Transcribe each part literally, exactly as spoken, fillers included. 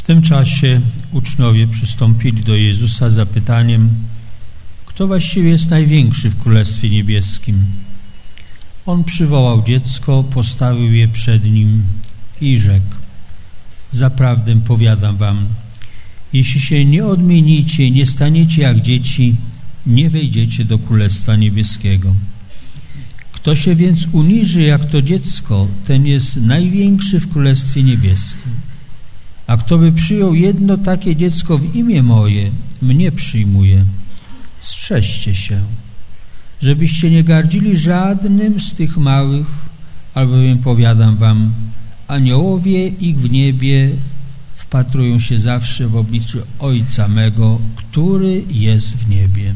W tym czasie uczniowie przystąpili do Jezusa z zapytaniem, kto właściwie jest największy w Królestwie Niebieskim. On przywołał dziecko, postawił je przed nim i rzekł, zaprawdę powiadam wam, jeśli się nie odmienicie, nie staniecie jak dzieci, nie wejdziecie do Królestwa Niebieskiego. Kto się więc uniży jak to dziecko, ten jest największy w Królestwie Niebieskim. A kto by przyjął jedno takie dziecko w imię moje, mnie przyjmuje. Strzeżcie się, żebyście nie gardzili żadnym z tych małych, albowiem powiadam wam, aniołowie ich w niebie wpatrują się zawsze w obliczu Ojca mego, który jest w niebie.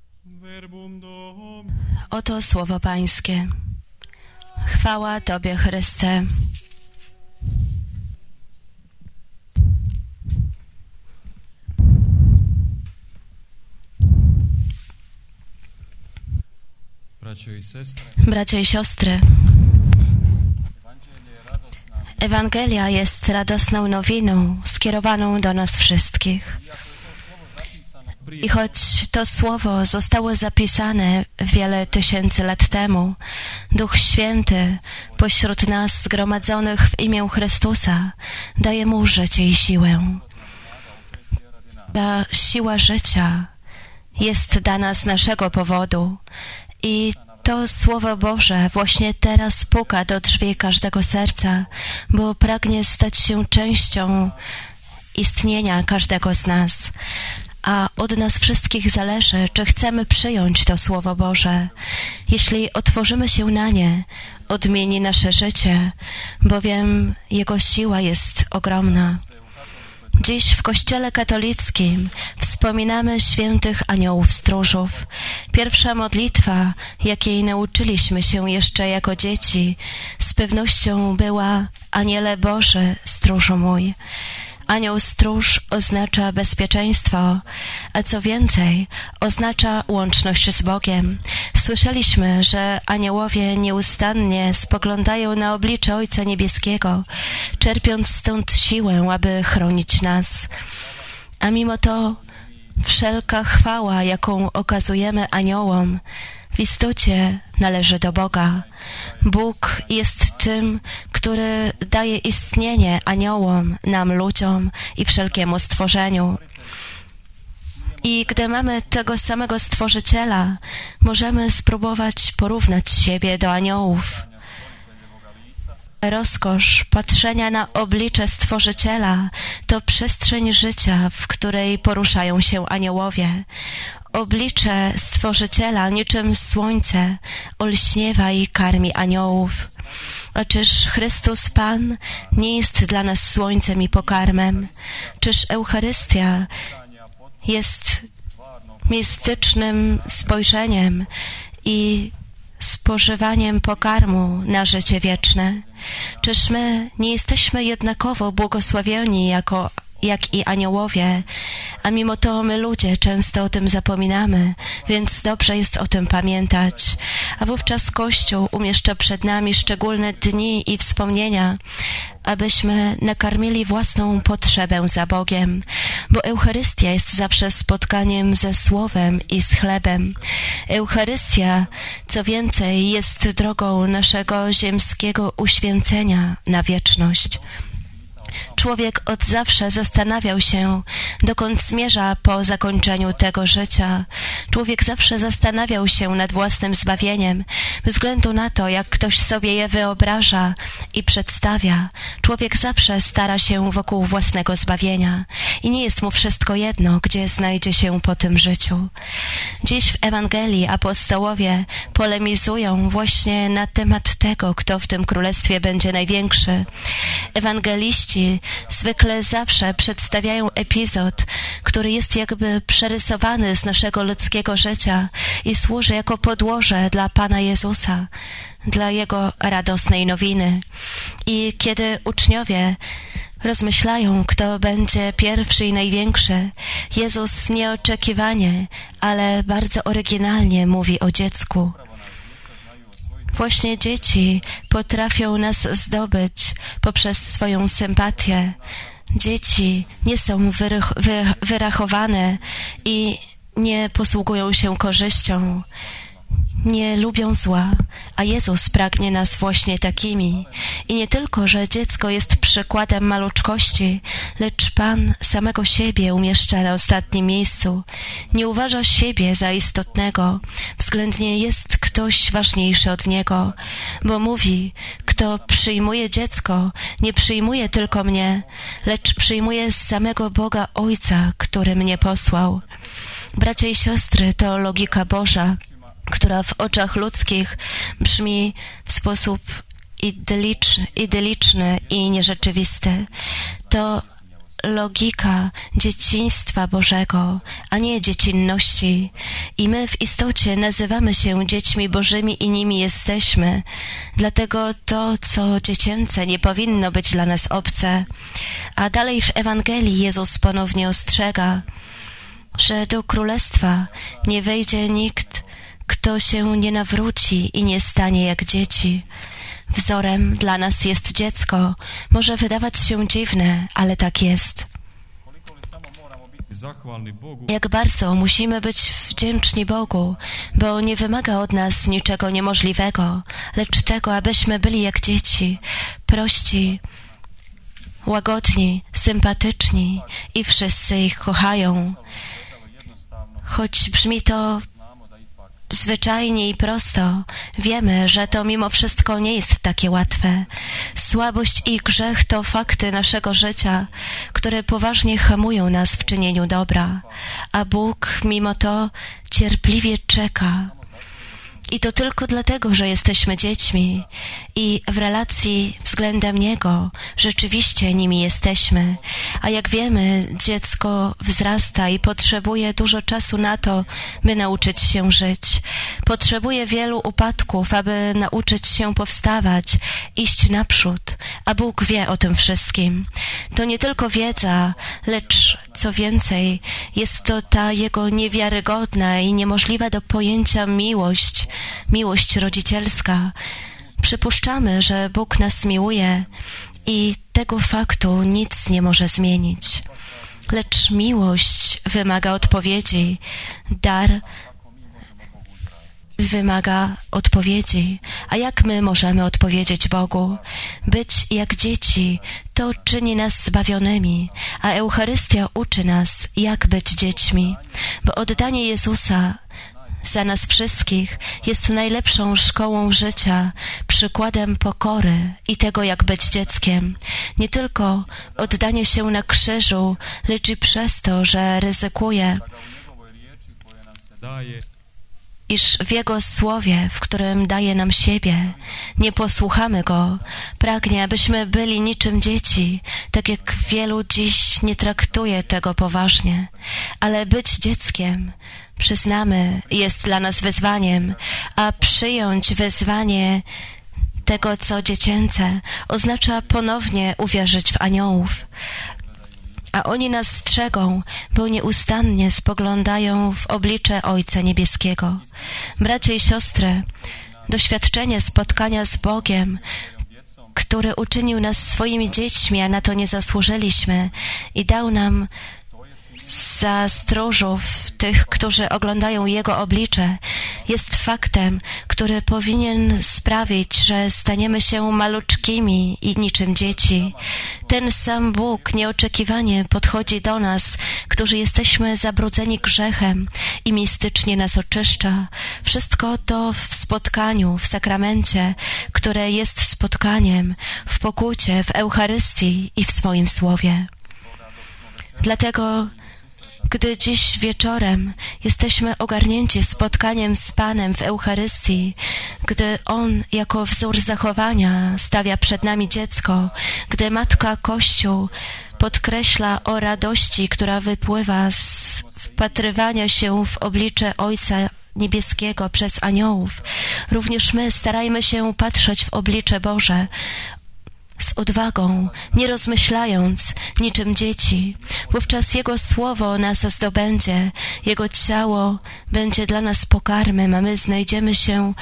Oto słowo Pańskie. Chwała Tobie, Chryste. Bracia i siostry, Ewangelia jest radosną nowiną skierowaną do nas wszystkich. I choć to słowo zostało zapisane wiele tysięcy lat temu, Duch Święty pośród nas zgromadzonych w imię Chrystusa daje Mu życie i siłę. Ta siła życia jest dana z naszego powodu i to Słowo Boże właśnie teraz puka do drzwi każdego serca, bo pragnie stać się częścią istnienia każdego z nas. A od nas wszystkich zależy, czy chcemy przyjąć to Słowo Boże. Jeśli otworzymy się na nie, odmieni nasze życie, bowiem Jego siła jest ogromna. Dziś w Kościele katolickim wspominamy świętych aniołów stróżów. Pierwsza modlitwa, jakiej nauczyliśmy się jeszcze jako dzieci, z pewnością była: Aniele Boży, stróżu mój. Anioł stróż oznacza bezpieczeństwo, a co więcej, oznacza łączność z Bogiem. Słyszeliśmy, że aniołowie nieustannie spoglądają na oblicze Ojca Niebieskiego, czerpiąc stąd siłę, aby chronić nas. A mimo to wszelka chwała, jaką okazujemy aniołom, w istocie należy do Boga. Bóg jest tym, który daje istnienie aniołom, nam ludziom i wszelkiemu stworzeniu. I gdy mamy tego samego Stworzyciela, możemy spróbować porównać siebie do aniołów. Rozkosz patrzenia na oblicze Stworzyciela to przestrzeń życia, w której poruszają się aniołowie. Oblicze Stworzyciela niczym słońce olśniewa i karmi aniołów. A czyż Chrystus Pan nie jest dla nas słońcem i pokarmem? Czyż Eucharystia jest mistycznym spojrzeniem i spożywaniem pokarmu na życie wieczne? Czyż my nie jesteśmy jednakowo błogosławieni jako jak i aniołowie, a mimo to my ludzie często o tym zapominamy, więc dobrze jest o tym pamiętać. A wówczas Kościół umieszcza przed nami szczególne dni i wspomnienia, abyśmy nakarmili własną potrzebę za Bogiem, bo Eucharystia jest zawsze spotkaniem ze Słowem i z chlebem. Eucharystia, co więcej, jest drogą naszego ziemskiego uświęcenia na wieczność. Człowiek od zawsze zastanawiał się, dokąd zmierza po zakończeniu tego życia. Człowiek zawsze zastanawiał się nad własnym zbawieniem, bez względu na to, jak ktoś sobie je wyobraża i przedstawia. Człowiek zawsze stara się wokół własnego zbawienia i nie jest mu wszystko jedno, gdzie znajdzie się po tym życiu. Dziś w Ewangelii apostołowie polemizują właśnie na temat tego, kto w tym królestwie będzie największy. Ewangeliści zwykle zawsze przedstawiają epizod, który jest jakby przerysowany z naszego ludzkiego życia i służy jako podłoże dla Pana Jezusa, dla Jego radosnej nowiny. I kiedy uczniowie rozmyślają, kto będzie pierwszy i największy, Jezus nieoczekiwanie, ale bardzo oryginalnie mówi o dziecku. Właśnie dzieci potrafią nas zdobyć poprzez swoją sympatię, Dzieci nie są wyrych, wy, wyrachowane i nie posługują się korzyścią, nie lubią zła, a Jezus pragnie nas właśnie takimi. I nie tylko, że dziecko jest przykładem maluczkości, lecz Pan samego siebie umieszcza na ostatnim miejscu. Nie uważa siebie za istotnego, względnie jest ktoś ważniejszy od Niego, bo mówi, kto przyjmuje dziecko, nie przyjmuje tylko mnie, lecz przyjmuje samego Boga Ojca, który mnie posłał. Bracia i siostry, to logika Boża, która w oczach ludzkich brzmi w sposób idyliczny, idyliczny i nierzeczywisty. To logika dzieciństwa Bożego, a nie dziecinności. I my w istocie nazywamy się dziećmi Bożymi i nimi jesteśmy. Dlatego to, co dziecięce, nie powinno być dla nas obce. A dalej w Ewangelii Jezus ponownie ostrzega, że do Królestwa nie wejdzie nikt, kto się nie nawróci i nie stanie jak dzieci. Wzorem dla nas jest dziecko. Może wydawać się dziwne, ale tak jest. Jak bardzo musimy być wdzięczni Bogu, bo nie wymaga od nas niczego niemożliwego, lecz tego, abyśmy byli jak dzieci, prości, łagodni, sympatyczni i wszyscy ich kochają. Choć brzmi to zwyczajnie i prosto, wiemy, że to mimo wszystko nie jest takie łatwe. Słabość i grzech to fakty naszego życia, które poważnie hamują nas w czynieniu dobra, a Bóg mimo to cierpliwie czeka. I to tylko dlatego, że jesteśmy dziećmi i w relacji względem Niego rzeczywiście nimi jesteśmy. A jak wiemy, dziecko wzrasta i potrzebuje dużo czasu na to, by nauczyć się żyć. Potrzebuje wielu upadków, aby nauczyć się powstawać, iść naprzód, a Bóg wie o tym wszystkim. To nie tylko wiedza, lecz co więcej, jest to ta Jego niewiarygodna i niemożliwa do pojęcia miłość, miłość rodzicielska. Przypuszczamy, że Bóg nas miłuje i tego faktu nic nie może zmienić. Lecz miłość wymaga odpowiedzi, dar wymaga odpowiedzi. A jak my możemy odpowiedzieć Bogu? Być jak dzieci to czyni nas zbawionymi, a Eucharystia uczy nas, jak być dziećmi, bo oddanie Jezusa za nas wszystkich jest najlepszą szkołą życia, przykładem pokory i tego, jak być dzieckiem. Nie tylko oddanie się na krzyżu, lecz i przez to, że ryzykuje, iż w Jego Słowie, w którym daje nam siebie, nie posłuchamy Go. Pragnie, abyśmy byli niczym dzieci, tak jak wielu dziś nie traktuje tego poważnie. Ale być dzieckiem, przyznamy, jest dla nas wyzwaniem, a przyjąć wyzwanie tego, co dziecięce, oznacza ponownie uwierzyć w aniołów. A oni nas strzegą, bo nieustannie spoglądają w oblicze Ojca Niebieskiego. Bracia i siostry, doświadczenie spotkania z Bogiem, który uczynił nas swoimi dziećmi, a na to nie zasłużyliśmy i dał nam za stróżów tych, którzy oglądają Jego oblicze, jest faktem, który powinien sprawić, że staniemy się maluczkimi i niczym dzieci. Ten sam Bóg nieoczekiwanie podchodzi do nas, którzy jesteśmy zabrudzeni grzechem i mistycznie nas oczyszcza. Wszystko to w spotkaniu, w sakramencie, które jest spotkaniem, w pokucie, w Eucharystii i w swoim Słowie. Dlatego gdy dziś wieczorem jesteśmy ogarnięci spotkaniem z Panem w Eucharystii, gdy On jako wzór zachowania stawia przed nami dziecko, gdy Matka Kościół podkreśla o radości, która wypływa z wpatrywania się w oblicze Ojca Niebieskiego przez aniołów, również my starajmy się patrzeć w oblicze Boże, z odwagą, nie rozmyślając, niczym dzieci. Wówczas Jego Słowo nas zdobędzie, Jego ciało będzie dla nas pokarmem, a my znajdziemy się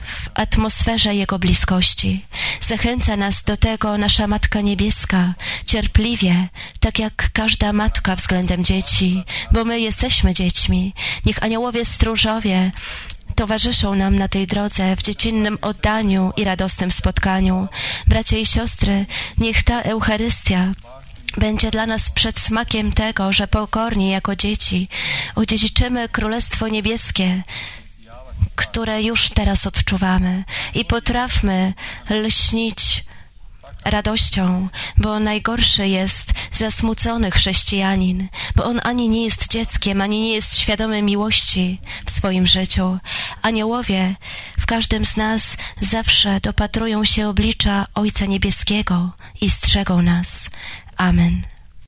w atmosferze Jego bliskości. Zachęca nas do tego nasza Matka Niebieska, cierpliwie, tak jak każda matka względem dzieci, bo my jesteśmy dziećmi. Niech aniołowie stróżowie towarzyszą nam na tej drodze w dziecinnym oddaniu i radosnym spotkaniu. Bracia i siostry, niech ta Eucharystia będzie dla nas przedsmakiem tego, że pokornie jako dzieci odziedziczymy Królestwo Niebieskie, które już teraz odczuwamy i potrafmy lśnić radością, bo najgorszy jest zasmucony chrześcijanin, bo on ani nie jest dzieckiem, ani nie jest świadomy miłości w swoim życiu. Aniołowie w każdym z nas zawsze dopatrują się oblicza Ojca Niebieskiego i strzegą nas. Amen.